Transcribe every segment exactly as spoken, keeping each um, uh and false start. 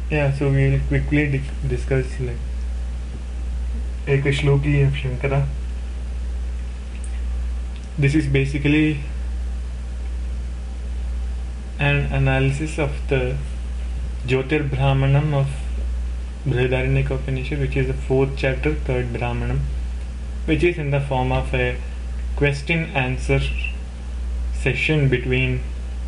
Yeah, so we will quickly di- discuss like Eka Shloki of Shankara. This is basically an analysis of the Jyotir Brahmanam of Brihadaranyaka Upanishad, which is the fourth chapter, third Brahmanam, which is in the form of a question answer session between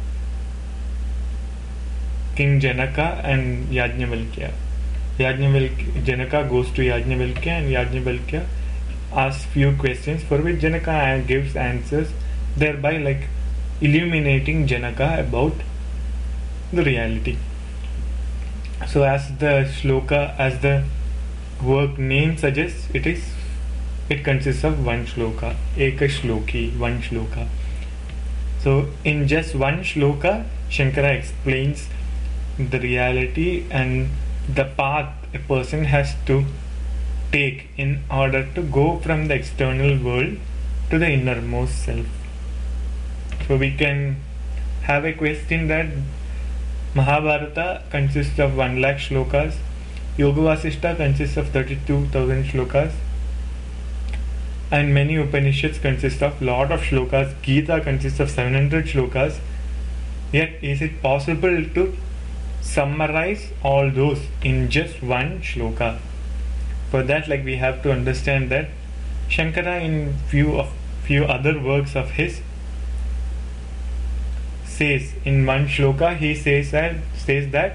King Janaka and Yajnavalkya. Yajnavalkya Janaka goes to Yajnavalkya and Yajnavalkya asks few questions for which Janaka gives answers, thereby like illuminating Janaka about the reality. So as the shloka, as the work name suggests, it is it consists of one shloka, Eka Shloki, one shloka. So in just one shloka, Shankara explains the reality and the path a person has to take in order to go from the external world to the innermost self. So we can have a question that Mahabharata consists of one lakh shlokas, Yoga Vasishta consists of thirty-two thousand shlokas, and many Upanishads consist of lot of shlokas. Gita consists of seven hundred shlokas. Yet is it possible to summarize all those in just one shloka? For that, like we have to understand that Shankara in few of few other works of his says in one shloka he says that says that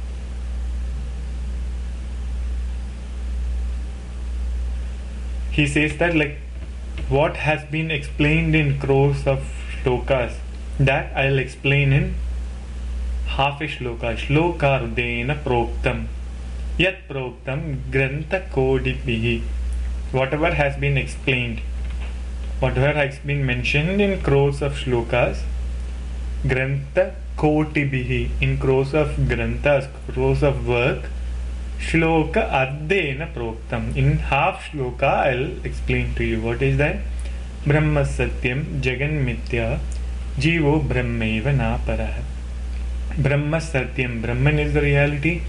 he says that like what has been explained in crores of shlokas, that I'll explain in half a shloka. Shlokardena proktam yat proktam grantha kodipihi. Whatever has been explained, whatever has been mentioned in crores of shlokas, grantha kotibihi, in crores of granthas, crores of work, shloka ardena proktam, in half shloka I'll explain to you. What is that? Brahma satyam jagan mithya jivo brahmaiva na parah. Brahma satyam, Brahman is the reality,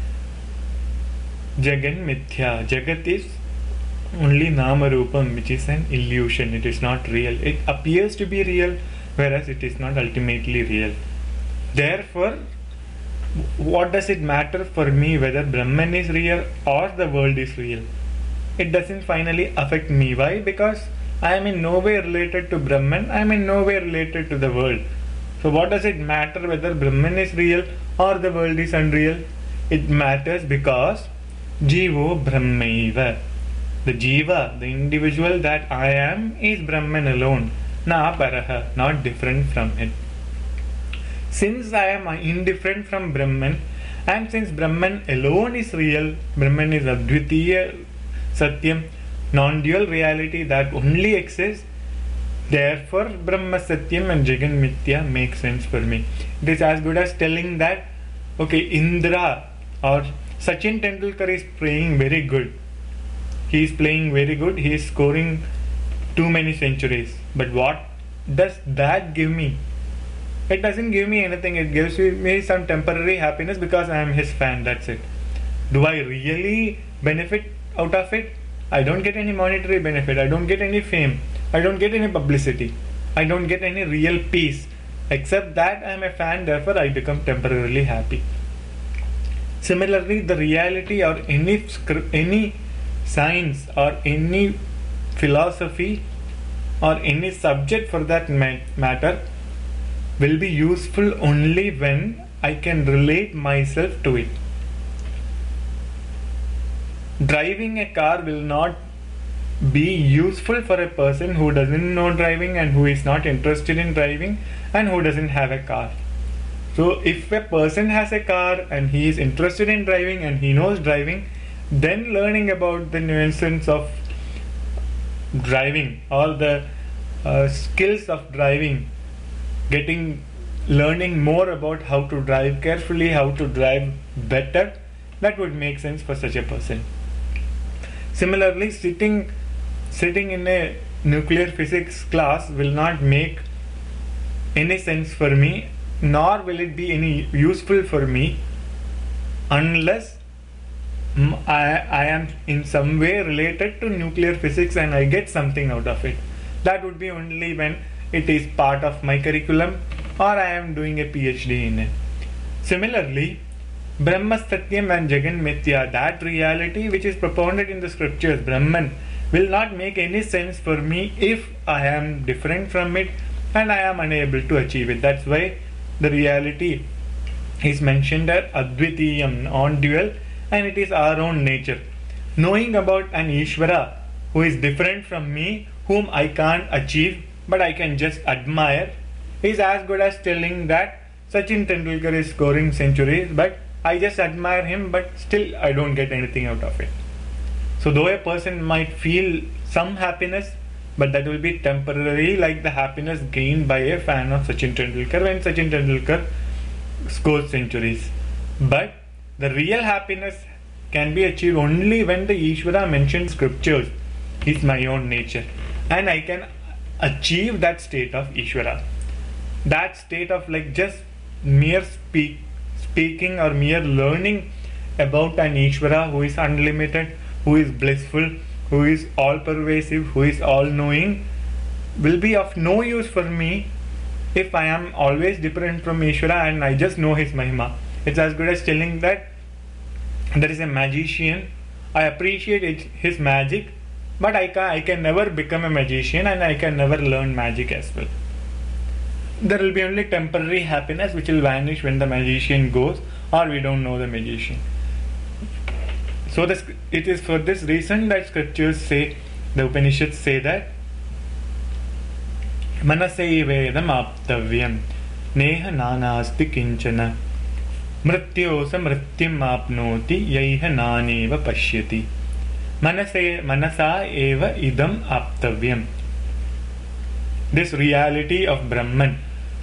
jagan mithya, jagat is only nama rupam, which is an illusion. It is not real. It appears to be real, whereas it is not ultimately real. Therefore, what does it matter for me whether Brahman is real or the world is real? It doesn't finally affect me. Why? Because I am in no way related to Brahman, I am in no way related to the world. So what does it matter whether Brahman is real or the world is unreal? It matters because Jivo Brahmaiva, the Jiva, the individual that I am, is Brahman alone, na paraha, not different from it. Since I am indifferent from Brahman, and since Brahman alone is real, Brahman is Advitiya Satyam, non-dual reality that only exists, therefore Brahma Satyam and Jagan Mithya make sense for me. It is as good as telling that, okay, Indra or Sachin Tendulkar is playing very good. He is playing very good, he is scoring too many centuries. But what does that give me? It doesn't give me anything. It gives me some temporary happiness because I am his fan, that's it. Do I really benefit out of it? I don't get any monetary benefit, I don't get any fame, I don't get any publicity, I don't get any real peace, except that I am a fan, therefore I become temporarily happy. Similarly, the reality or any any science or any philosophy or any subject for that matter will be useful only when I can relate myself to it. Driving a car will not be useful for a person who doesn't know driving and who is not interested in driving and who doesn't have a car. So if a person has a car and he is interested in driving and he knows driving, then learning about the nuances of driving or the uh, skills of driving, getting learning more about how to drive carefully, how to drive better, that would make sense for such a person. Similarly, sitting sitting in a nuclear physics class will not make any sense for me, nor will it be any useful for me unless I, I am in some way related to nuclear physics and I get something out of it. That would be only when it is part of my curriculum or I am doing a PhD in it. Similarly, Brahma Satyam and Jagan Mithya, that reality which is propounded in the scriptures, Brahman, will not make any sense for me if I am different from it and I am unable to achieve it. That's why the reality is mentioned as Advitiyam, non-dual, and it is our own nature. Knowing about an Ishvara who is different from me, whom I can't achieve but I can just admire, is as good as telling that Sachin Tendulkar is scoring centuries but I just admire him but still I don't get anything out of it. So though a person might feel some happiness, but that will be temporary, like the happiness gained by a fan of Sachin Tendulkar when Sachin Tendulkar scores centuries. But the real happiness can be achieved only when the Ishvara mentioned scriptures is my own nature and I can achieve that state of Ishvara. That state of like just mere speak, speaking or mere learning about an Ishvara who is unlimited, who is blissful, who is all pervasive, who is all knowing, will be of no use for me if I am always different from Ishvara and I just know his Mahima. It's as good as telling that there is a magician, I appreciate it, his magic, but I can, I can never become a magician and I can never learn magic as well. There will be only temporary happiness which will vanish when the magician goes or we don't know the magician. So this, it is for this reason that scriptures say, the Upanishads say that Manasaivedam aptavyam neha nanasti kinchana mrityosa mrityam apnoti yaiha naneva pashyati. Manasa, manasa eva idam aptavyam. This reality of Brahman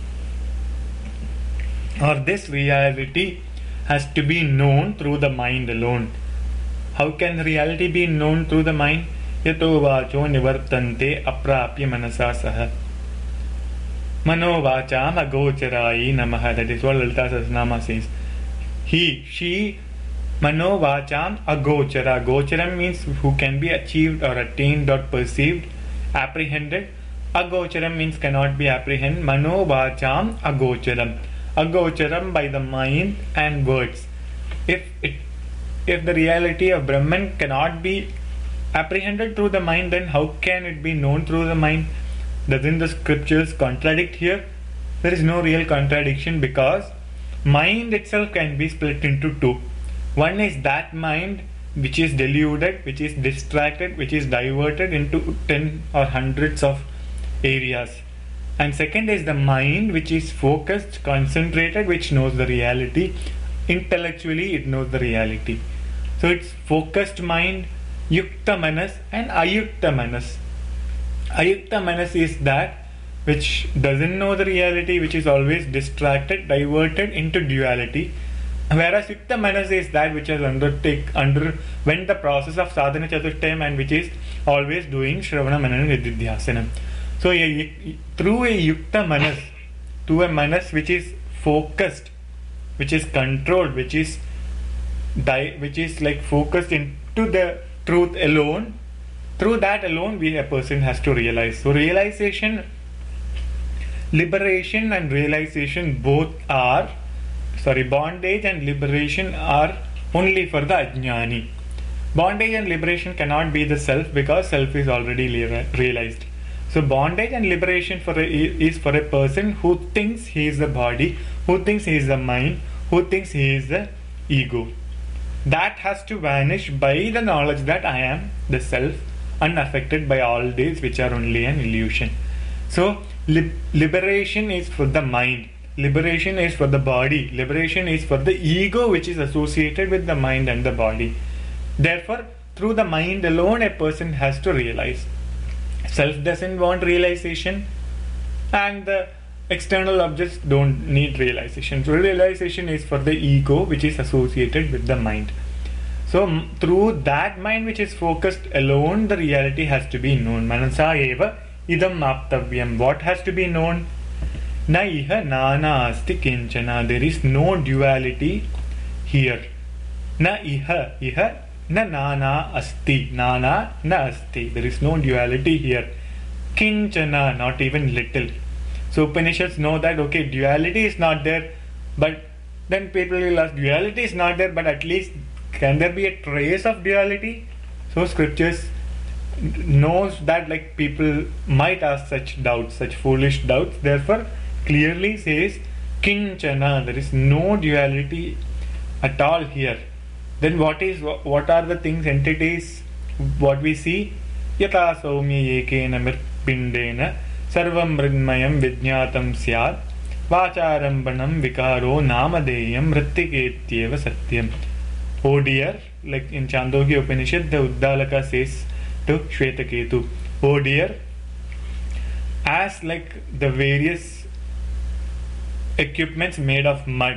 or this reality has to be known through the mind alone. How can reality be known through the mind? Yato vacho nivartante aprapya manasa saha. Mano vacham agocharai namaha. That is what Lalita Sahasranama says. He, she, mano vacham agochara. Gocharam means who can be achieved or attained or perceived, apprehended. Agocharam means cannot be apprehended. Mano vacham agocharam. Agocharam by the mind and words. If it If the reality of Brahman cannot be apprehended through the mind, then how can it be known through the mind? Doesn't the scriptures contradict here? There is no real contradiction because mind itself can be split into two. One is that mind which is deluded, which is distracted, which is diverted into ten or hundreds of areas. And second is the mind which is focused, concentrated, which knows the reality. Intellectually it knows the reality. So it's focused mind, yukta manas and ayukta manas. Ayukta manas is that which doesn't know the reality, which is always distracted, diverted into duality. Whereas yukta manas is that which has undertake underwent the process of sadhana chatushtayam and which is always doing shravana manana nididhyasanam. So a, through a yukta manas, to a manas which is focused, which is controlled, which is di- which is like focused into the truth alone, through that alone we a person has to realize. So realization, liberation and realization both are, sorry, bondage and liberation are only for the ajnani. Bondage and liberation cannot be the self because self is already le- realized. So bondage and liberation for a, is for a person who thinks he is the body, who thinks he is the mind, who thinks he is the ego. That has to vanish by the knowledge that I am the self, unaffected by all these which are only an illusion. So li- liberation is for the mind, liberation is for the body, liberation is for the ego which is associated with the mind and the body. Therefore, through the mind alone a person has to realize. Self doesn't want realization and the external objects don't need realization. So realization is for the ego which is associated with the mind. So m- through that mind which is focused alone, the reality has to be known. Manasa eva idam aptavyam. What has to be known? Na iha nana asti kinchana. There is no duality here. Na iha, iha, na nana asti, nana na asti. There is no duality here. Kinchana, not even little. So Upanishads know that, okay, duality is not there, but then people will ask, duality is not there, but at least can there be a trace of duality? So scriptures knows that, like, people might ask such doubts, such foolish doubts, therefore clearly says kinchana, there is no duality at all here. Then what is what are the things, entities, what we see? Yata saumya ekena mirpindena sarvam mridmayam vijñātam syāt vacharambanam vikaro namadeyam mrittikettyeva satyam. Oh dear, like in Chandogya Upanishad, the Uddalaka says to Shvetaketu, oh dear, as like the various equipments made of mud,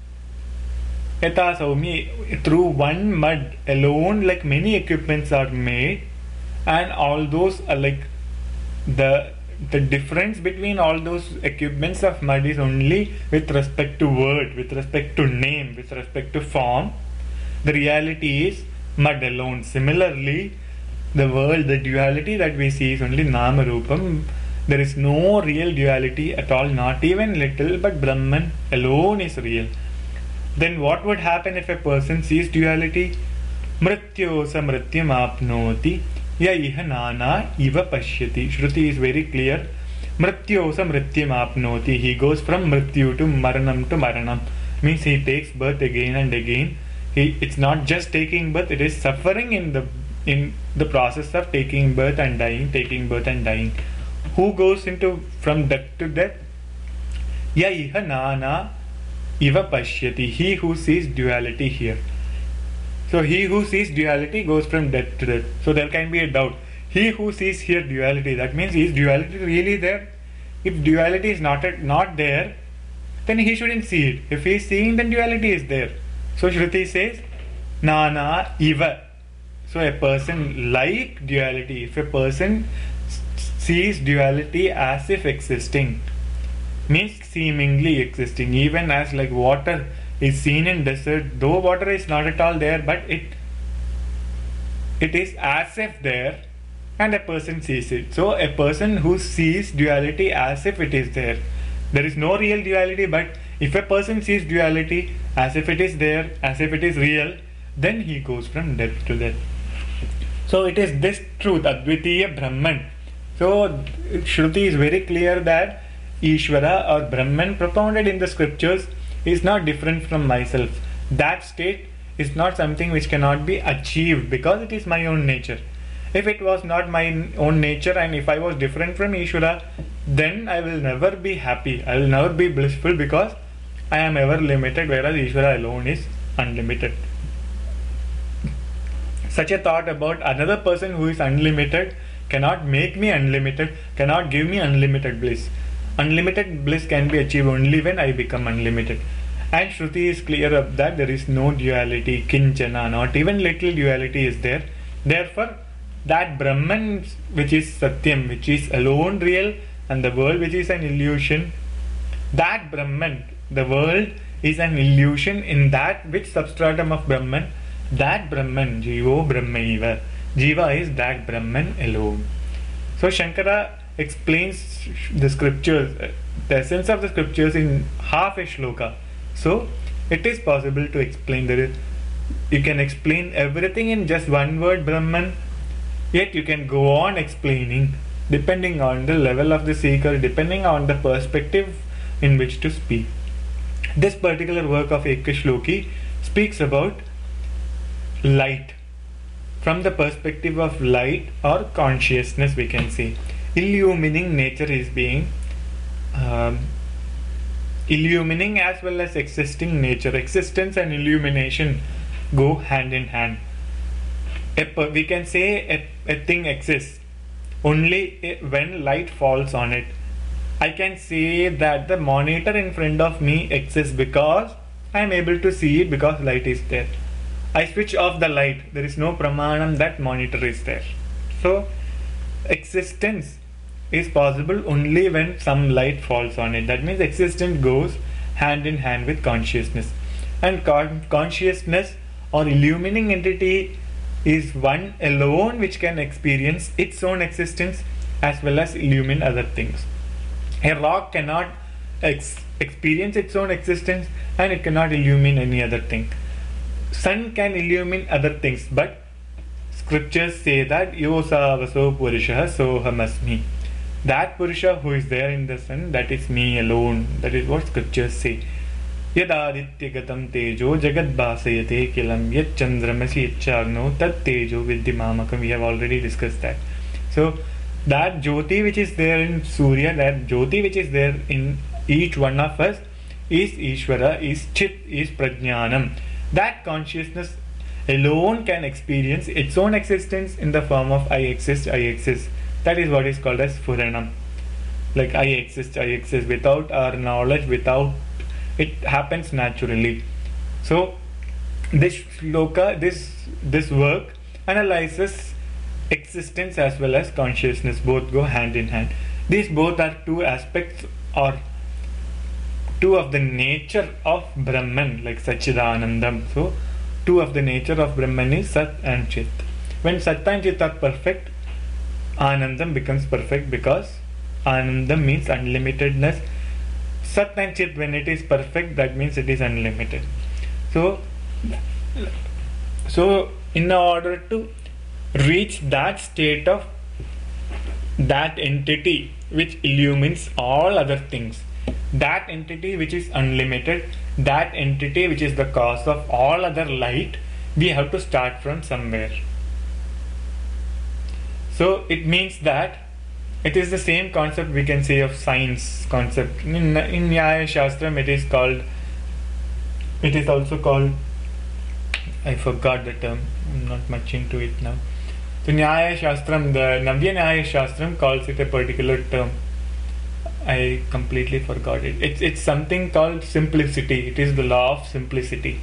Yata Saumi, through one mud alone, like many equipments are made, and all those are like the the difference between all those equipments of mud is only with respect to word, with respect to name, with respect to form. The reality is mud alone. Similarly, the world, the duality that we see is only Nama Rupam. There is no real duality at all, not even little, but Brahman alone is real. Then what would happen if a person sees duality? Mrityo sa mrityam apnoti ya iha nana iva pashyati. Shruti is very clear. Mrityo sa mrityam apnoti. He goes from mrityu to maranam to maranam. Means he takes birth again and again. He, it's not just taking birth, it is suffering in the in the process of taking birth and dying, taking birth and dying. Who goes into from death to death? Ya iha nana iva pashyati. He who sees duality here. So he who sees duality goes from death to death. So there can be a doubt. He who sees here duality, that means is duality really there? If duality is not not there, then he shouldn't see it. If he is seeing, then duality is there. So Shruti says, Nana iva. So a person like duality, if a person sees duality as if existing, means seemingly existing, even as like water is seen in desert, though water is not at all there, but it it is as if there, and a person sees it. So a person who sees duality as if it is there, there is no real duality, but if a person sees duality as if it is there, as if it is real, then he goes from death to death. So it is this truth, Advitiya Brahman. So Shruti is very clear that Ishvara or Brahman propounded in the scriptures is not different from myself. That state is not something which cannot be achieved because it is my own nature. If it was not my own nature and if I was different from Ishvara, then I will never be happy. I will never be blissful because I am ever limited, whereas Ishvara alone is unlimited. Such a thought about another person who is unlimited cannot make me unlimited, cannot give me unlimited bliss. Unlimited bliss can be achieved only when I become unlimited. And Shruti is clear of that there is no duality, kinchana, not even little duality is there. Therefore, that Brahman which is Satyam, which is alone real, and the world which is an illusion, that Brahman, the world is an illusion in that which substratum of Brahman, that Brahman, Jivo Brahmaiva. Jiva is that Brahman alone. So Shankara explains the scriptures, the essence of the scriptures in half a shloka. So it is possible to explain that you can explain everything in just one word, Brahman, yet you can go on explaining depending on the level of the seeker, depending on the perspective in which to speak. This particular work of Ekashloki speaks about light from the perspective of light or consciousness, we can say. Illumining nature is being um, illumining as well as existing nature. Existence and illumination go hand in hand. A, we can say a, a thing exists only when light falls on it. I can say that the monitor in front of me exists because I am able to see it because light is there. I switch off the light, there is no pramanam that monitor is there. So existence is possible only when some light falls on it. That means existence goes hand in hand with consciousness, and con- consciousness or illumining entity is one alone which can experience its own existence as well as illumine other things. A rock cannot ex- experience its own existence and it cannot illumine any other thing. Sun can illumine other things, but scriptures say that yosa vaso purusha sohamasmi. That Purusha who is there in the sun, that is me alone. That is what scriptures say. Yadadityagatam tejo jagad bhasayate kilam yat chandramasi yachagno tat tejo vidyamamakam. We have already discussed that. So that Jyoti which is there in Surya, that Jyoti which is there in each one of us is Ishvara, is Chit, is Prajnanam. That consciousness alone can experience its own existence in the form of I exist, I exist. That is what is called as Phuranam. Like I exist, I exist. Without our knowledge, without it happens naturally. So this shloka, this this work analyzes existence as well as consciousness. Both go hand in hand. These both are two aspects or two of the nature of Brahman, like Satchidanandam. So two of the nature of Brahman is Sat and Chit. When Sat and Chit are perfect, Anandam becomes perfect, because Anandam means unlimitedness. Sat and Chit, when it is perfect, that means it is unlimited. So, so in order to reach that state of that entity which illumines all other things, that entity which is unlimited, that entity which is the cause of all other light, we have to start from somewhere. So it means that it is the same concept we can say of science concept. In, in Nyaya Shastram it is called, it is also called, I forgot the term, I'm not much into it now. So Nyaya Shastram, the Navya Nyaya Shastram calls it a particular term. I completely forgot it. It's, it's something called simplicity. It is the law of simplicity.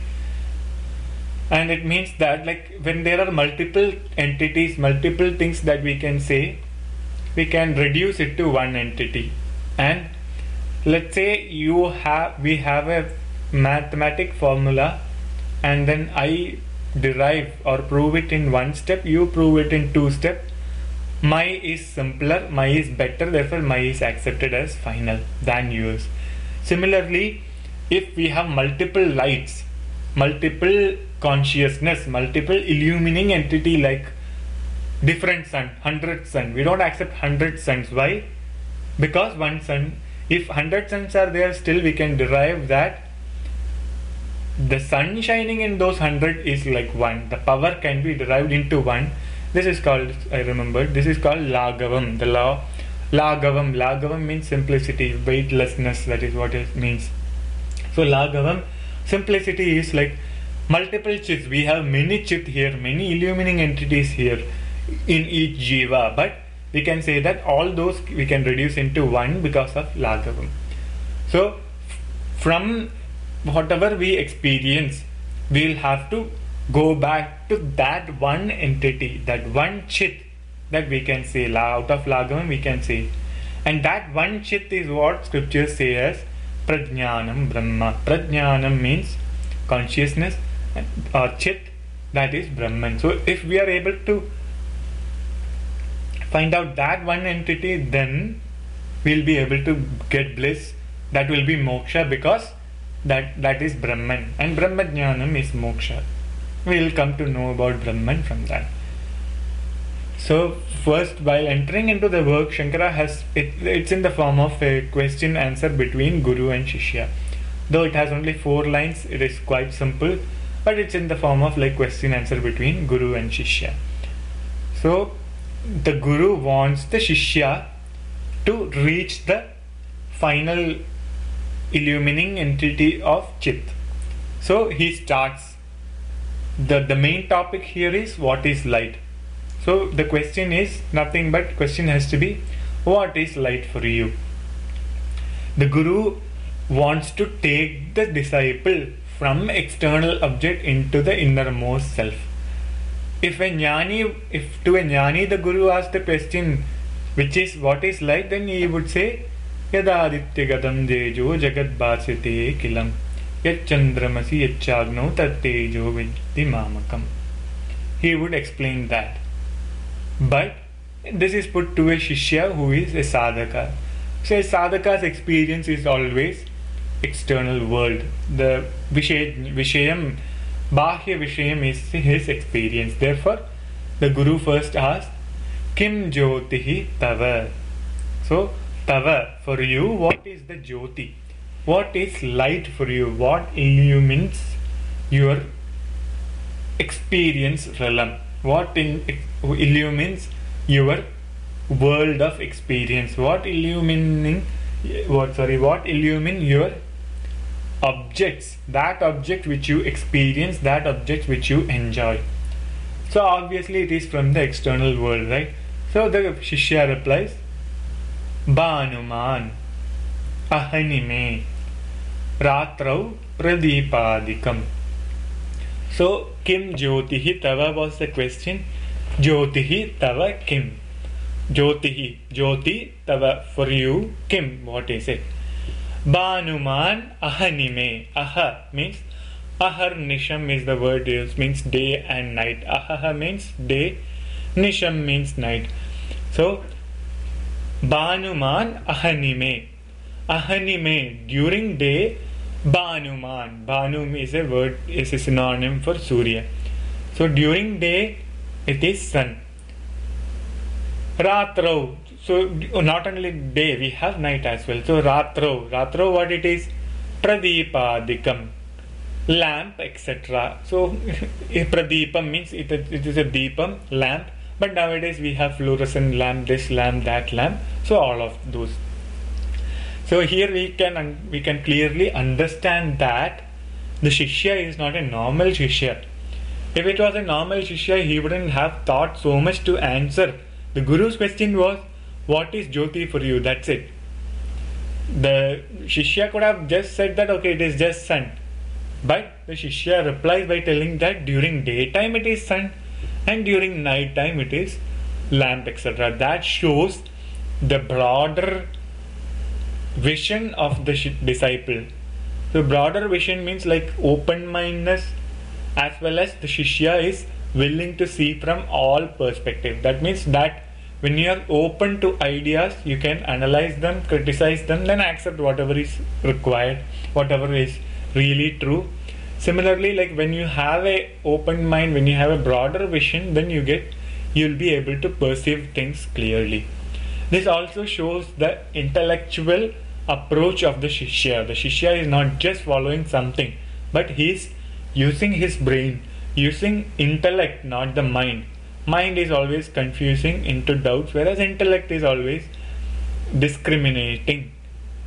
And it means that, like, when there are multiple entities, multiple things that we can say, we can reduce it to one entity. And let's say you have, we have a mathematic formula, and then I derive or prove it in one step, you prove it in two steps. My is simpler, my is better, therefore my is accepted as final than yours. Similarly, if we have multiple lights, multiple consciousness, multiple illumining entity, like different sun, hundred sun, we don't accept hundred suns. Why? Because one sun, if hundred suns are there, still we can derive that the sun shining in those hundred is like one. The power can be derived into one. This is called, I remembered, this is called Lagavam, the law. Lagavam, Lagavam means simplicity, weightlessness, that is what it means. So Lagavam, simplicity is like multiple chits. We have many chit here, many illumining entities here in each jiva, but we can say that all those we can reduce into one because of Lagavam. So from whatever we experience, we'll have to go back to that one entity, that one chit that we can say, out of Lagavam we can say. And that one chit is what scriptures say as Prajnanam Brahma. Prajnanam means consciousness, or chit, that is Brahman. So if we are able to find out that one entity, then we'll be able to get bliss. That will be moksha, because that, that is Brahman. And Brahmajnanam is moksha. We will come to know about Brahman from that. So first, while entering into the work, Shankara has, it, it's in the form of a question answer between Guru and Shishya. Though it has only four lines, it is quite simple, but it's in the form of like question answer between Guru and Shishya. So the Guru wants the Shishya to reach the final illumining entity of Chit. So he starts. The, the main topic here is what is light. So the question is nothing but, question has to be, what is light for you? The Guru wants to take the disciple from external object into the innermost self. If a jnani, if to a jnani the Guru asks the question, which is what is light, then he would say, Yada aditya gadam dejo jagad bhasite kilam. Yat chandramasi yat chagno tat tejo vidhi mamakam. He would explain that. But this is put to a shishya who is a sadhaka. So a sadhaka's experience is always external world. The vishay, vishayam, bahya vishayam is his experience. Therefore, the Guru first asked, Kim jyotihi tava? So, tava, for you, what is the jyoti? What is light for you? What illumines your experience realm? What in, illumines your world of experience? What illumining what sorry what illumine your objects, that object which you experience, that object which you enjoy? So obviously it is from the external world, right? So the Shishya replies, Banuman ahanime ratrau pradipadikam. So Kim jyotihi tava was the question. Jyotihi tava kim? Jyotihi, jyoti tava, for you, kim, what is it? Banuman ahanime. Aha means ahar nisham is the word used, means day and night. Ahaha means day, nisham means night. So Banuman ahanime. Ahanime, during day, Banuman. Banu is a word, is a synonym for Surya. So during day, it is sun. Ratrau. So not only day, we have night as well. So Ratrau. Ratrau, what it is? Pradipadikam. Lamp, et cetera. So Pradipam means it, it is a deepam, lamp. But nowadays we have fluorescent lamp, this lamp, that lamp. So all of those. So here we can we can clearly understand that the Shishya is not a normal Shishya. If it was a normal Shishya, he wouldn't have thought so much to answer. The Guru's question was, what is Jyoti for you? That's it. The Shishya could have just said that, okay, it is just sun. But the Shishya replies by telling that during daytime it is sun and during night time it is lamp, et cetera. That shows the broader vision of the sh- disciple. So broader vision means like open-mindedness, as well as the Shishya is willing to see from all perspectives. That means that when you are open to ideas, you can analyze them, criticize them, then accept whatever is required, whatever is really true. Similarly, like when you have a open mind, when you have a broader vision, then you get you'll be able to perceive things clearly. This also shows the intellectual approach of the Shishya. The Shishya is not just following something, but he is using his brain, using intellect, not the mind. Mind is always confusing into doubts, whereas intellect is always discriminating,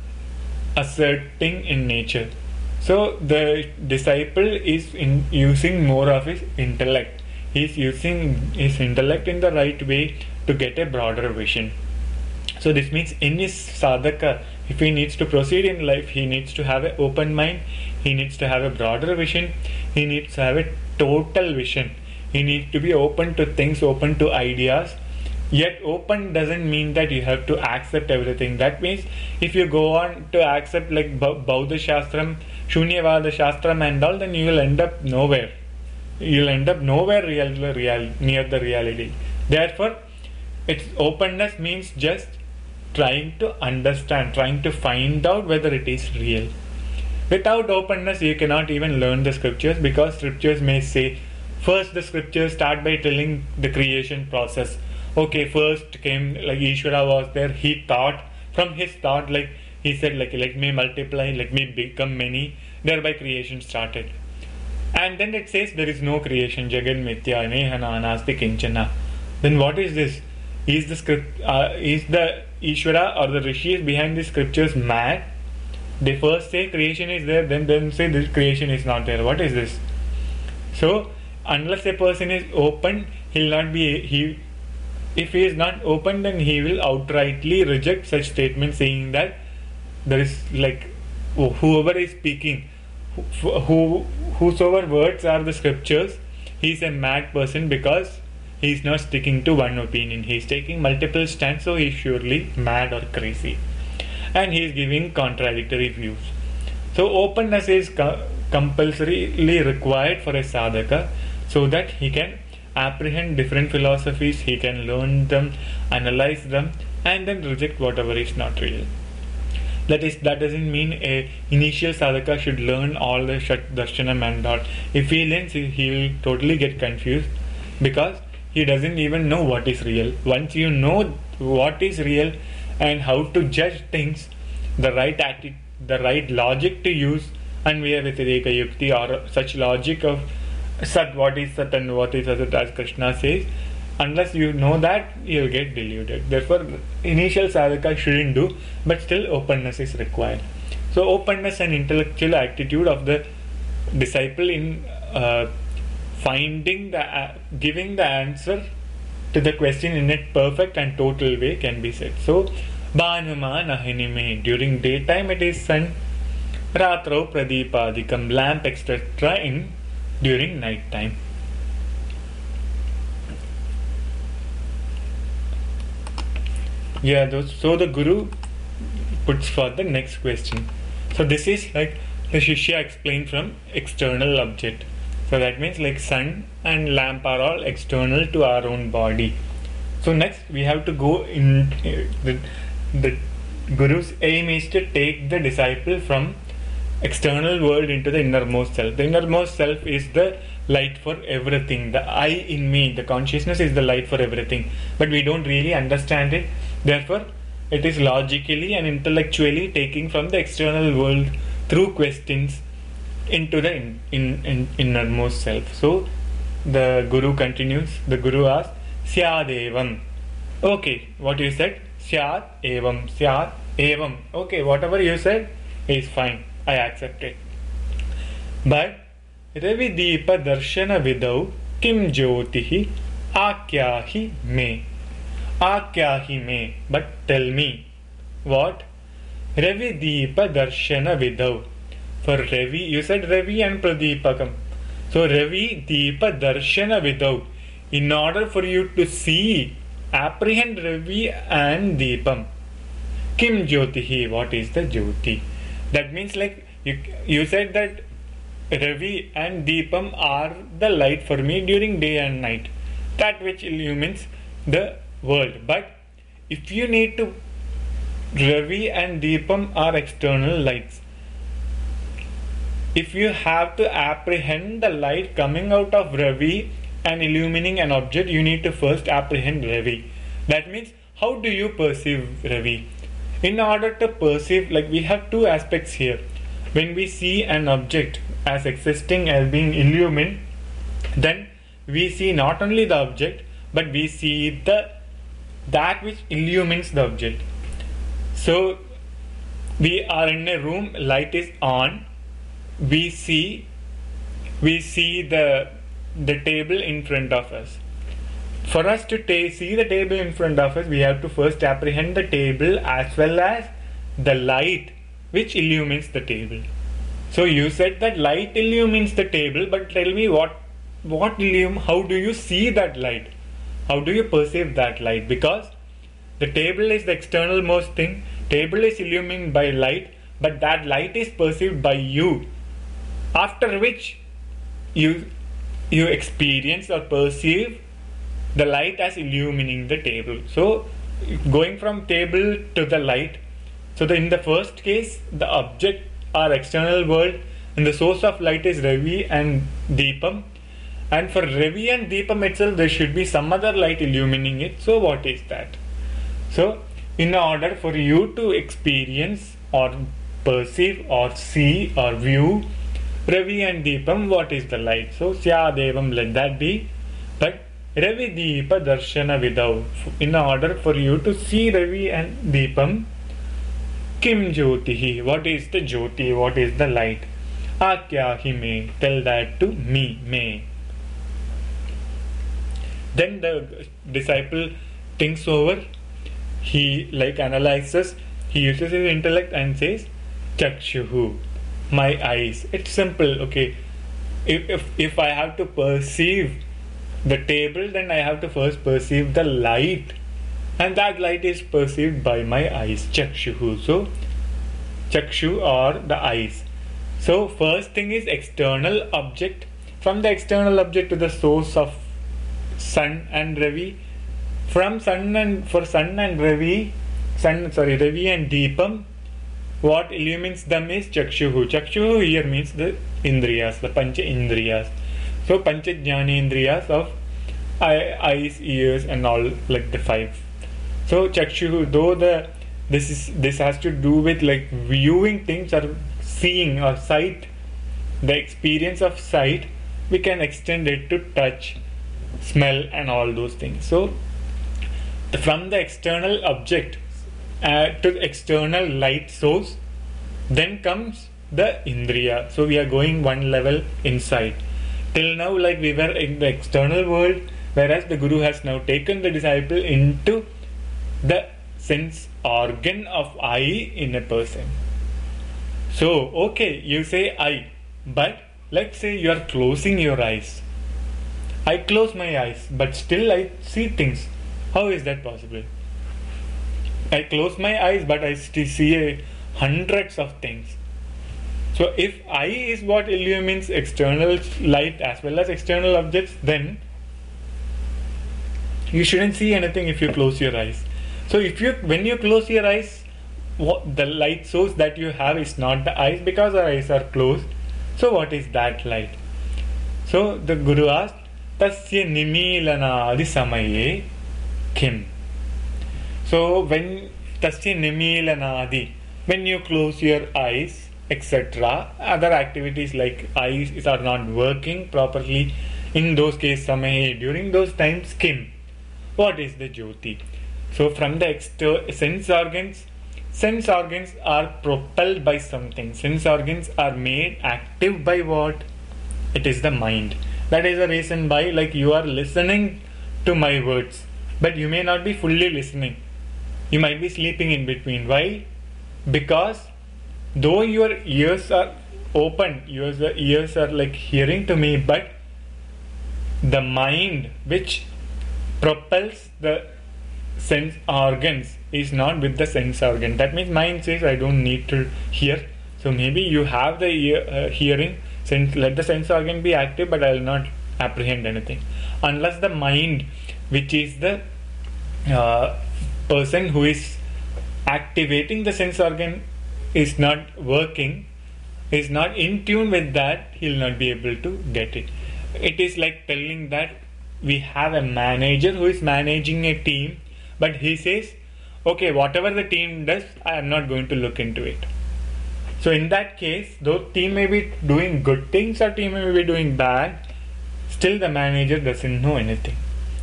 asserting in nature. So the disciple is in using more of his intellect. He is using his intellect in the right way to get a broader vision. So this means any sadhaka, if he needs to proceed in life, he needs to have an open mind, he needs to have a broader vision, he needs to have a total vision. He needs to be open to things, open to ideas. Yet open doesn't mean that you have to accept everything. That means if you go on to accept like Bauddha Shastram, Shunyavada Shastram and all, then you will end up nowhere. You will end up nowhere real, real, near the reality. Therefore, its openness means just trying to understand, trying to find out whether it is real. Without openness, you cannot even learn the scriptures, because scriptures may say, first the scriptures start by telling the creation process. Okay, first came, like Ishvara was there, he thought, from his thought, like he said, like let me multiply, let me become many, thereby creation started. And then it says there is no creation, Jagan Mithya, Nehana, Anasti Kinchana. Then what is this? Is the script, uh, is the Ishvara or the Rishis behind the scriptures mad? They first say creation is there, then then say this creation is not there. What is this? So unless a person is open, he'll not be he. If he is not open, then he will outrightly reject such statements, saying that there is like whoever is speaking, who, who whosoever words are the scriptures, he is a mad person, because he is not sticking to one opinion. He is taking multiple stands, so he is surely mad or crazy, and he is giving contradictory views. So openness is co- compulsorily required for a sadhaka, so that he can apprehend different philosophies, he can learn them, analyze them, and then reject whatever is not real. That is, that doesn't mean a initial sadhaka should learn all the Shat Darshanam and all. If he learns, he will totally get confused, because he doesn't even know what is real. Once you know what is real and how to judge things, the right atti- the right logic to use, Anvaya Vyatireka Yukti, or such logic of Sat, what is Sat and what is Asat, as Krishna says, unless you know that, you will get deluded. Therefore, initial sadhaka shouldn't do, but still openness is required. So, openness and intellectual attitude of the disciple in uh, finding the, uh, giving the answer to the question in a perfect and total way can be said. So, Bhanuma Nahinime, during daytime it is sun, Ratrau Pradipadikam, lamp, et cetera in during night time. Yeah, those, so the Guru puts for the next question. So this is like the Shishya explained from external object. So that means like sun and lamp are all external to our own body. So next we have to go in, uh, the, the Guru's aim is to take the disciple from external world into the innermost self. The innermost self is the light for everything. The I in me, the consciousness is the light for everything. But we don't really understand it. Therefore, it is logically and intellectually taking from the external world through questions into the in, in, in, innermost self. So, the Guru continues. The Guru asks, Syad evam. Okay, what you said? Syad evam. Syad evam. Okay, whatever you said is fine. I accept it. But Ravi Deepa Darshana Vidau Kim Jyotihi Akyahi Me. Akyahi Me. But tell me, what? Ravi Deepa Darshana Vidau. For Ravi, you said Ravi and Pradipakam. So Ravi Deepa Darshana Vidau. In order for you to see, apprehend Ravi and Deepam. Kim Jyotihi. What is the Jyoti? That means like you, you said that Ravi and Deepam are the light for me during day and night, that which illumines the world. But if you need to, Ravi and Deepam are external lights. If you have to apprehend the light coming out of Ravi and illumining an object, you need to first apprehend Ravi. That means, how do you perceive Ravi? In order to perceive, like we have two aspects here. When we see an object as existing, as being illumined, then we see not only the object, but we see the that which illumines the object. So we are in a room, light is on, we see we see the the table in front of us. For us to ta- see the table in front of us, we have to first apprehend the table as well as the light which illumines the table. So you said that light illumines the table, but tell me what what illum how do you see that light? How do you perceive that light? Because the table is the external most thing, table is illumined by light, but that light is perceived by you, after which you you experience or perceive the light as illumining the table. So going from table to the light, so the, in the first case the object or external world and the source of light is Ravi and Deepam, and for Ravi and Deepam itself there should be some other light illumining it. So what is that? So in order for you to experience or perceive or see or view Ravi and Deepam, what is the light? So Syadevam, let that be. But Ravi Deepa Darshana Vidau, in order for you to see Ravi and Deepam, Kim Jyotihi, what is the Jyoti, what is the light? Akyahi Me, tell that to me, me. Then the disciple thinks over, he like analyzes, he uses his intellect and says, Chakshuhu, my eyes. It's simple, okay. If, if, if I have to perceive the table, then I have to first perceive the light, and that light is perceived by my eyes. Chakshuhu. So Chakshu or the eyes. So first thing is external object. From the external object to the source of sun and Ravi. From sun and for sun and Ravi, sun sorry Ravi and Deepam, what illumines them is Chakshuhu. Chakshuhu here means the Indriyas, the Pancha Indriyas. So Pancha Jnanendriyas of eye, eyes, ears, and all, like the five. So Chakshuhu, though the this is this has to do with like viewing things or seeing or sight, the experience of sight, we can extend it to touch, smell, and all those things. So the, from the external object uh, to the external light source, then comes the Indriya. So we are going one level inside. Till now, like we were in the external world, whereas the Guru has now taken the disciple into the sense organ of eye in a person. So, okay, you say eye, but let's say you are closing your eyes. I close my eyes, but still I see things. How is that possible? I close my eyes, but I still see a hundreds of things. So, if eye is what illumines external light as well as external objects, then you shouldn't see anything if you close your eyes. So, if you when you close your eyes, what the light source that you have is not the eyes, because our eyes are closed. So, what is that light? So, the Guru asked, Tasya Nimilanadi Samaye Kim. So, when Tasya Nimilanadi, when you close your eyes, et cetera, other activities like eyes are not working properly, in those cases, Samaye, during those times, Kim. What is the Jyoti? So, from the exter- sense organs, sense organs are propelled by something. Sense organs are made active by what? It is the mind. That is the reason why, like, you are listening to my words, but you may not be fully listening. You might be sleeping in between. Why? Because though your ears are open, your ears are like hearing to me, but the mind which propels the sense organs is not with the sense organ. That means mind says I don't need to hear. So maybe you have the ear, uh, hearing sense, let the sense organ be active, but I will not apprehend anything unless the mind, which is the uh, person who is activating the sense organ, is not working, is not in tune with that, he will not be able to get it. It is like telling that we have a manager who is managing a team, but he says, okay, whatever the team does, I am not going to look into it. So in that case, though team may be doing good things or team may be doing bad, still the manager doesn't know anything.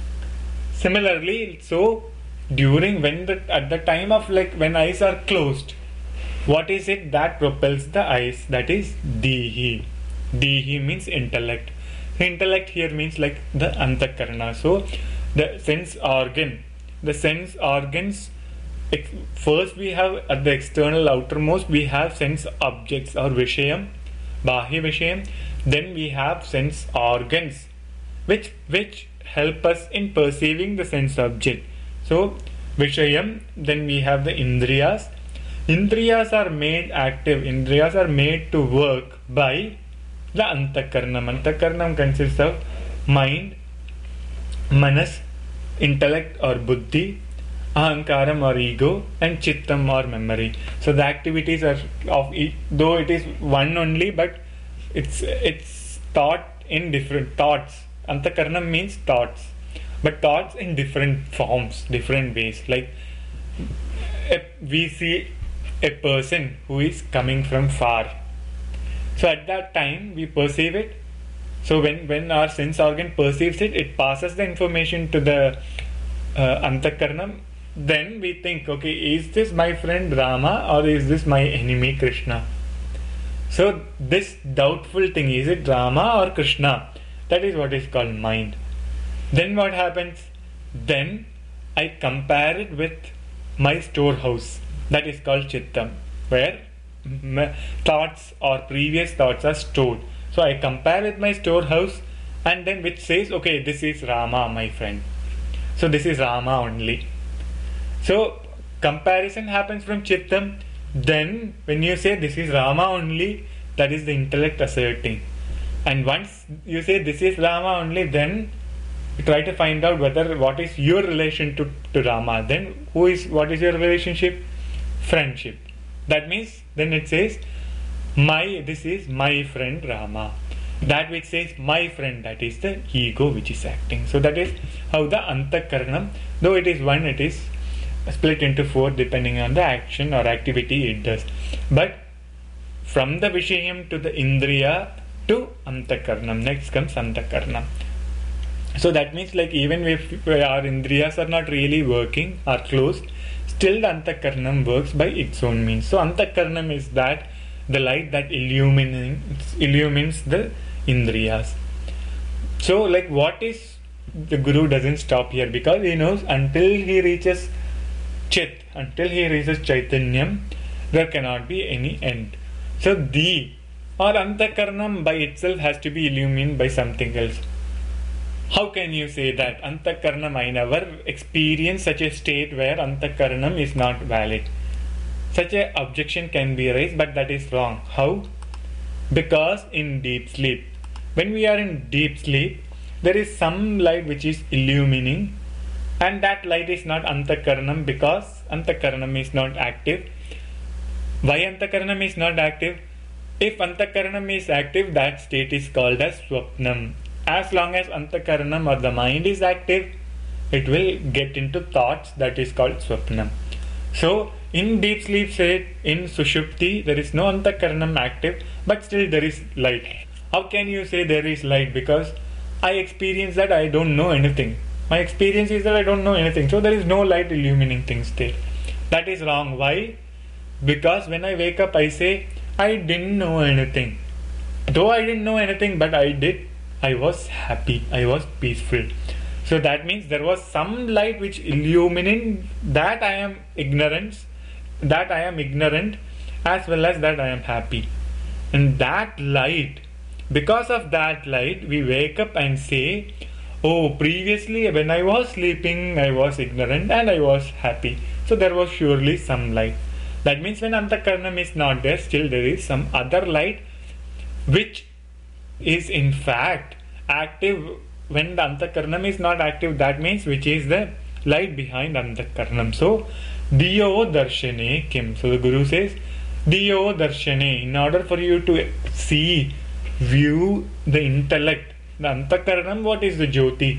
Similarly, so during when the at the time of like when eyes are closed, what is it that propels the eyes? That is Dihi. Dihi means intellect. Intellect here means like the Antakarana. So the sense organ. The sense organs, first we have at the external outermost, we have sense objects or Vishayam, Bahya Vishayam. Then we have sense organs, which which help us in perceiving the sense object. So Vishayam, then we have the Indriyas. Indriyas are made active, Indriyas are made to work by the Antakaranam. Antakaranam consists of mind, Manas, intellect or buddhi, ahankaram or ego, and chittam or memory. So the activities are of each, though it is one only, but it's it's thought in different thoughts. Antakaranam means thoughts, but thoughts in different forms, different ways. Like if we see a person who is coming from far, so at that time we perceive it. So when, when our sense organ perceives it, it passes the information to the uh, Antakaranam. Then we think, okay, is this my friend Rama or is this my enemy Krishna? So this doubtful thing, is it Rama or Krishna? That is what is called mind. Then what happens? Then I compare it with my storehouse. That is called Chittam, where thoughts or previous thoughts are stored. So I compare with my storehouse, and then which says, okay, this is Rama, my friend. So this is Rama only. So comparison happens from Chittam. Then when you say this is Rama only, that is the intellect asserting. And once you say this is Rama only, then you try to find out whether what is your relation to, to Rama. Then who is what is your relationship? Friendship. That means then it says my this is my friend Rama. That which says my friend, that is the ego which is acting. So that is how the antakaranam, though it is one, it is split into four depending on the action or activity it does. But from the Vishayam to the Indriya to antakaranam, next comes antakaranam. So that means like even if our Indriyas are not really working, are closed, still the antakaranam works by its own means. So antakaranam is that the light that illumines, illumines the Indriyas. So like what is, the Guru doesn't stop here because he knows until he reaches Chit, until he reaches Chaitanyam, there cannot be any end. So the or antakaranam by itself has to be illumined by something else. How can you say that? Antakaranam, I never experienced such a state where antakaranam is not valid. Such a objection can be raised, but that is wrong. How? Because in deep sleep, when we are in deep sleep, there is some light which is illumining, and that light is not antakaranam because antakaranam is not active. Why antakaranam is not active? If antakaranam is active, that state is called as swapnam. As long as antakaranam or the mind is active, it will get into thoughts, that is called swapnam. So in deep sleep state, in sushupti, there is no antakaranam active, but still there is light. How can you say there is light? Because I experience that I don't know anything. My experience is that I don't know anything. So there is no light illumining things there. That is wrong. Why? Because when I wake up, I say, I didn't know anything. Though I didn't know anything, but I did. I was happy. I was peaceful. So that means there was some light which illuminating that I am ignorant, that I am ignorant, as well as that I am happy. And that light, because of that light, we wake up and say, oh, previously when I was sleeping, I was ignorant and I was happy. So there was surely some light. That means when antakaranam is not there, still there is some other light which is in fact active. When the antakaranam is not active, that means which is the light behind antakaranam. So diyo darshane kim. So the Guru says diyo darshane. In order for you to see, view the intellect, the antakaranam, what is the jyoti?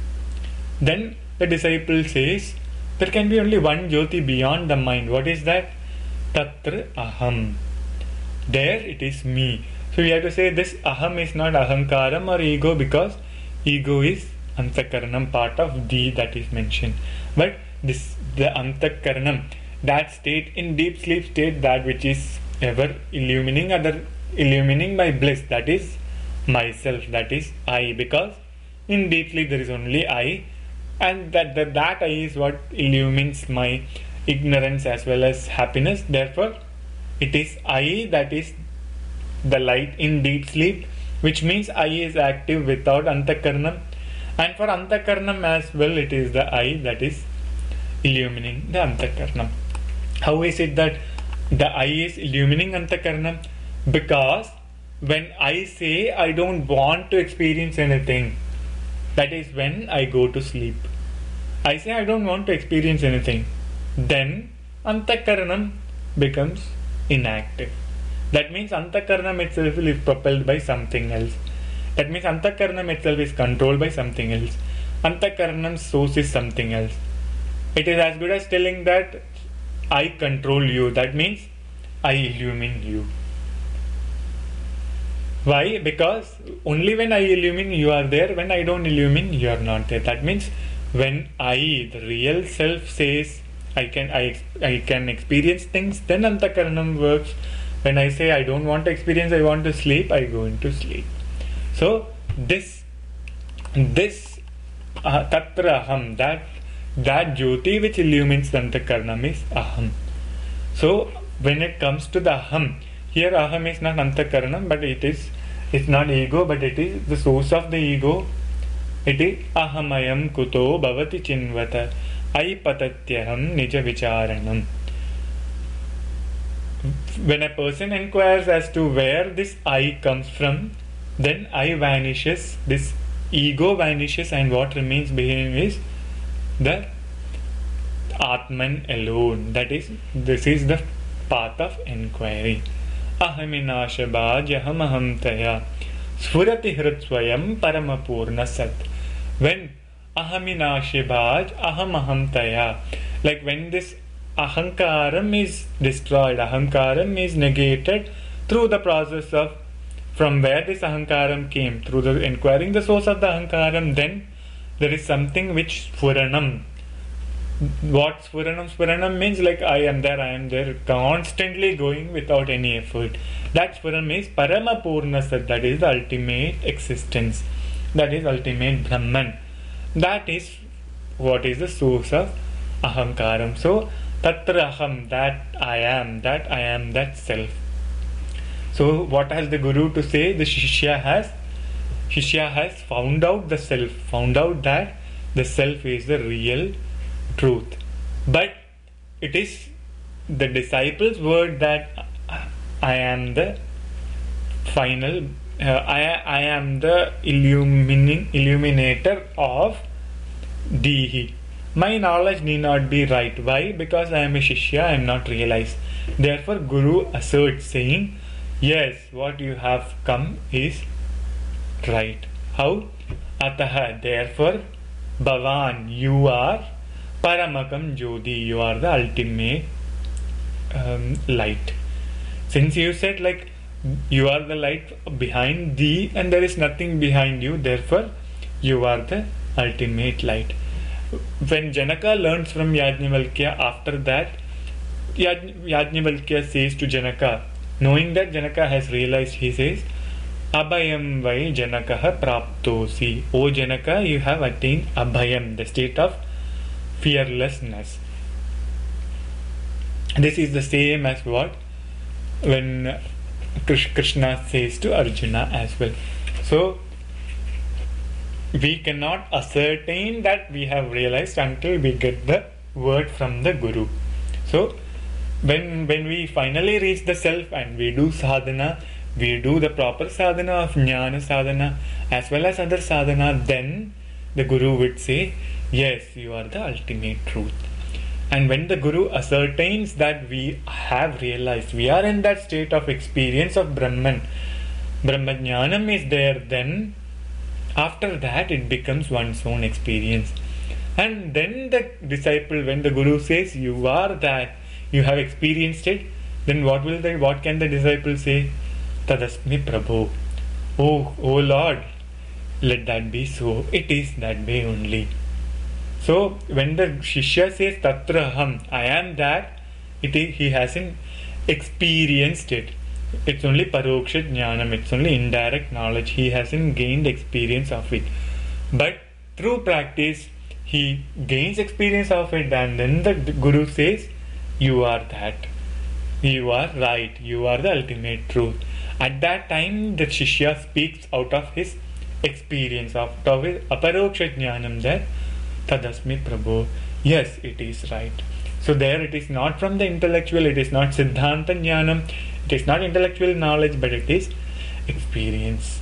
Then the disciple says there can be only one jyoti beyond the mind. What is that? Tatra aham. There it is me. So we have to say this aham is not ahankaram or ego, because ego is antakaranam, part of the that is mentioned. But this the antakaranam, that state in deep sleep state, that which is ever illumining other, illumining my bliss, that is myself, that is I. Because in deep sleep there is only I, and that that, that I is what illumines my ignorance as well as happiness. Therefore it is I that is the light in deep sleep, which means I is active without antakaranam. And for antakaranam as well, it is the I that is illumining the antakaranam. How is it that the I is illumining antakaranam? Because when I say I don't want to experience anything, that is when I go to sleep. I say I don't want to experience anything, then antakaranam becomes inactive. That means antakaranam itself is propelled by something else. That means antakaranam itself is controlled by something else. Antakaranam's source is something else. It is as good as telling that I control you. That means I illumine you. Why? Because only when I illumine you are there. When I don't illumine, you are not there. That means when I, the real self, says I can I I can experience things, then antakaranam works. When I say I don't want to experience, I want to sleep, I go into sleep. So this this uh, tatra aham, that that jyoti which illumines the antakaranam is aham. So when it comes to the aham, here aham is not antakaranam, but it is it's not ego, but it is the source of the ego. It is ahamayam kuto bhavati chinvata aipatatyaham nija vicharanam. when a person inquires as to where this I comes from, then I vanishes, this ego vanishes, and what remains behind is the Atman alone. That is, this is the path of inquiry. Ahaminashabhaj aham taya sfurati hrutsvayam paramapurna sat. When ahaminashabhaj aham taya, like when this ahankaram is destroyed, ahankaram is negated through the process of from where this ahankaram came, through the inquiring the source of the ahankaram, then there is something which sfuranam. What sfuranam? Sfuranam means like I am there, I am there, constantly going without any effort. That sfuranam is paramapurna sat, that is the ultimate existence, that is ultimate Brahman. That is what is the source of ahankaram. So tatra aham, that I am, that I am, that self. So what has the Guru to say? The Shishya has Shishya has found out the self, found out that the self is the real truth. But it is the disciple's word that I am the final, uh, I, I am the illumining, illuminator of Dihi. My knowledge need not be right. Why? Because I am a Shishya, I am not realized. Therefore Guru asserts, saying, yes, what you have come is right. How? Ataha, therefore, Bhavan, you are Paramakam Jyoti, you are the ultimate um, light. Since you said like you are the light behind thee and there is nothing behind you, therefore you are the ultimate light. When Janaka learns from Yajnavalkya, after that Yaj- Yajnavalkya says to Janaka, knowing that Janaka has realized, he says, Abhayam vai Janakaha praptosi. O Janaka, you have attained Abhayam, the state of fearlessness. This is the same as what when Krishna says to Arjuna as well. So we cannot ascertain that we have realized until we get the word from the Guru. So when when we finally reach the self and we do sadhana, we do the proper sadhana of jnana sadhana as well as other sadhana, then the Guru would say, yes, you are the ultimate truth. And when the Guru ascertains that we have realized, we are in that state of experience of Brahman, Brahmajnanam is there, then after that it becomes one's own experience. And then the disciple, when the Guru says you are that, you have experienced it, then what will the what can the disciple say? Tadasmi Prabhu. Oh, oh Lord, let that be so. It is that way only. So when the Shishya says Tatra Aham, I am that, it is, he hasn't experienced it. It's only Paroksha Jnanam, it's only indirect knowledge. He hasn't gained experience of it. But through practice, he gains experience of it, and then the Guru says, you are that. You are right. You are the ultimate truth. At that time, the Shishya speaks out of his experience, out of his Aparoksha Jnanam, that Tadasmi Prabhu. Yes, it is right. So there it is not from the intellectual, it is not Siddhanta Jnanam, it is not intellectual knowledge, but it is experience.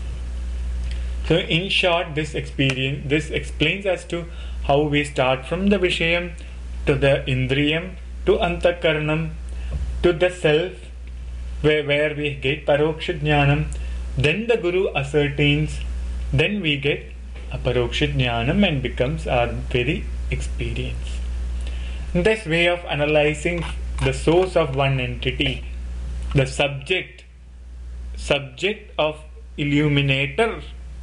So in short, this experience, this explains as to how we start from the Vishayam to the Indriyam to Antakaranam to the self, where, where we get Paroksha Jnanam, then the Guru ascertains, then we get Aparoksha Jnanam and becomes our very experience. This way of analyzing the source of one entity, the subject, subject of illuminator,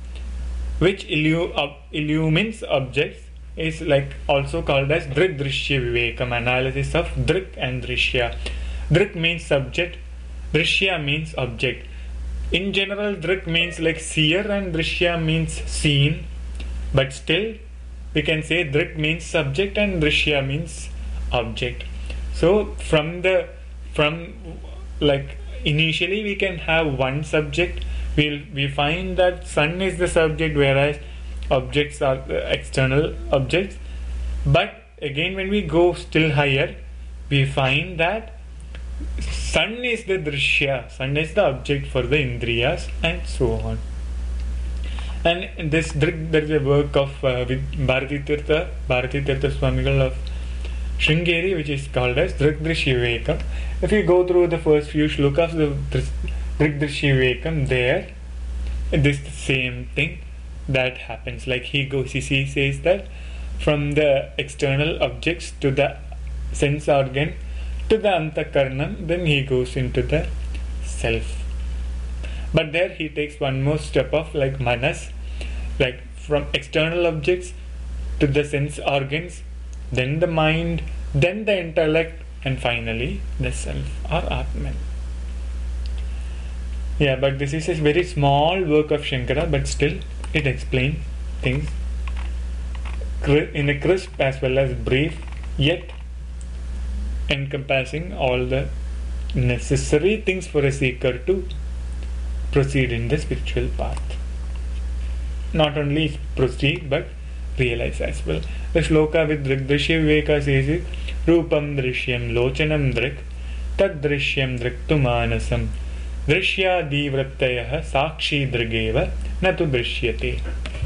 which illu- uh, illumines objects, is like also called as Drik Drishya Vivekam, analysis of Drik and Drishya. Drik means subject, Drishya means object. In general, Drik means like seer and Drishya means seen, but still we can say Drik means subject and Drishya means object. So from the from like initially we can have one subject. We'll we find that sun is the subject, whereas objects are the external objects. But again, when we go still higher, we find that Sun is the drishya, sun is the object for the indriyas, and so on. And this drik, there is a work of uh, Bharati Tirtha, Bharati Tirtha Swamigal of Sringeri, which is called as Drik Drishya If you go through the first few shlokas of Drik Drishya there, this same thing that happens. Like he goes, he says that from the external objects to the sense organ to the antakarnam, then he goes into the self. But there he takes one more step of like manas, like from external objects to the sense organs, then the mind, then the intellect, and finally the self or Atman. Yeah, but this is a very small work of Shankara, but still it explains things in a crisp as well as brief, yet encompassing all the necessary things for a seeker to proceed in the spiritual path. Not only proceed but realize as well. The shloka with Drik Drishya Viveka says it, Rupam Drishyam Lochanam Drik Tad Drishyam Driktu Manasam Drishya Divrattayah Sakshi Drigeva Natu Drishyate.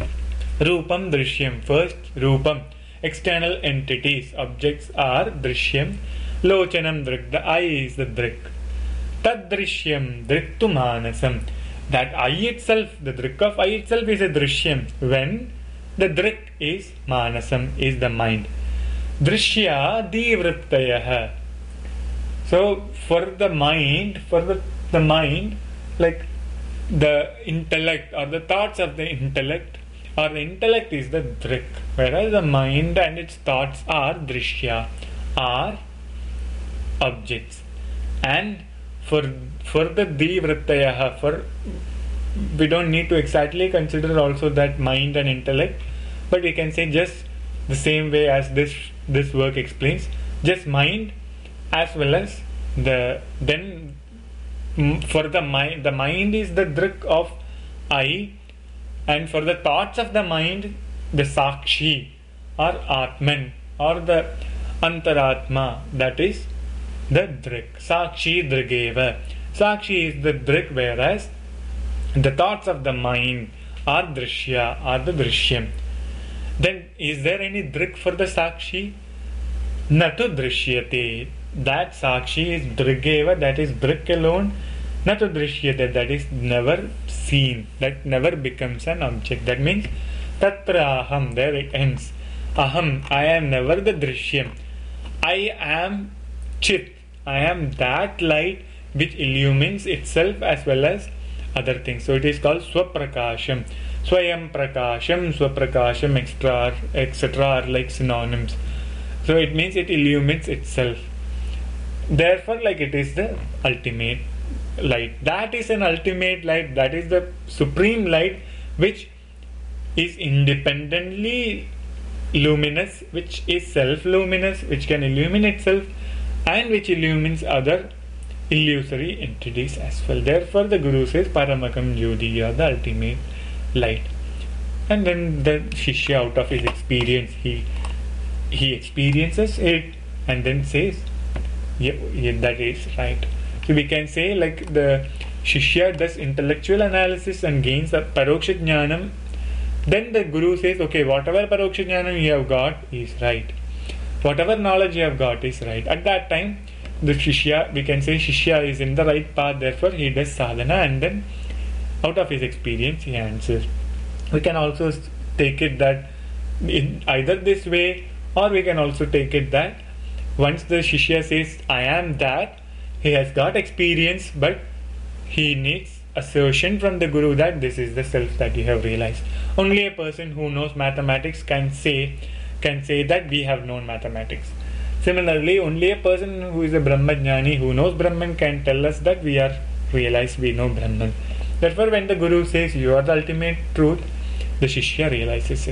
Rupam Drishyam. First, Rupam. External entities, objects are Drishyam. Lochanam Drik. The eye is the Drik. Tad Drishyam Driktu Manasam. That eye itself, the Drik of eye itself is a Drishyam. When the Drik is Manasam, is the mind. Drishya Divrattayah. So, for the mind, for the, the mind, like the intellect or the thoughts of the intellect, or the intellect is the Drik, whereas the mind and its thoughts are Drishya, are objects. And for for the Divrattayah, for we don't need to exactly consider also that mind and intellect, but we can say just the same way as this this work explains, just mind as well as the then for the mind, the mind is the Drik of I, and for the thoughts of the mind, the Sakshi or Atman or the Antaratma, that is the Drik. Sakshi Drigeva. Sakshi is the Drik, whereas the thoughts of the mind are Drishya, are the Drishyam. Then is there any Drik for the Sakshi? Natu Drishyate. That Sakshi is Drigeva, that is Drik alone. Natu Drishyate, that is never seen, that never becomes an object. That means Tatra Aham, there it ends. Aham, I am never the Drishyam. I am Chit. I am that light which illumines itself as well as other things. So it is called Swaprakasham. Swayam Prakasham, Swaprakasham, extra, et cetera are like synonyms. So it means it illumines itself. Therefore, like it is the ultimate light. That is an ultimate light. That is the supreme light which is independently luminous, which is self-luminous, which can illumine itself, and which illumines other illusory entities as well. Therefore, the Guru says Paramakam Jyoti, the ultimate light. And then the Shishya, out of his experience, he he experiences it and then says, yeah, yeah, that is right. So we can say like the Shishya does intellectual analysis and gains the Paroksha Jnanam. Then the Guru says, okay, whatever Paroksha Jnanam you have got is right. Whatever knowledge you have got is right. At that time, the Shishya, we can say Shishya is in the right path, therefore he does sadhana, and then out of his experience he answers. We can also take it that in either this way, or we can also take it that once the Shishya says, I am that, he has got experience, but he needs assertion from the Guru that this is the self that you have realized. Only a person who knows mathematics can say can say that we have known mathematics. Similarly, only a person who is a Brahmajnani who knows Brahman can tell us that we are realized, we know Brahman. Therefore, when the Guru says you are the ultimate truth, the Shishya realizes it.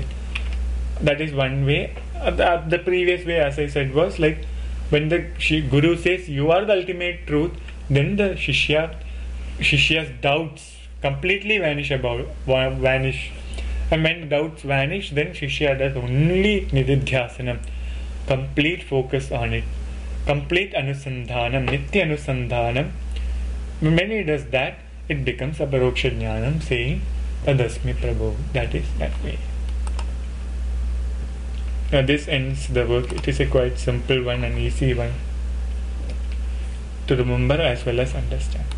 That is one way. Uh, the, the previous way, as I said, was like when the Guru says you are the ultimate truth, then the Shishya Shishya's doubts completely vanish about vanish. And when doubts vanish, then Shishya does only Nididhyasanam, complete focus on it. complete anusandhanam, nitya anusandhanam. When he does that, it becomes aparoksha jnanam, saying tadasmi prabhu. That is that way. Now this ends the work. It is a quite simple one and easy one to remember as well as understand.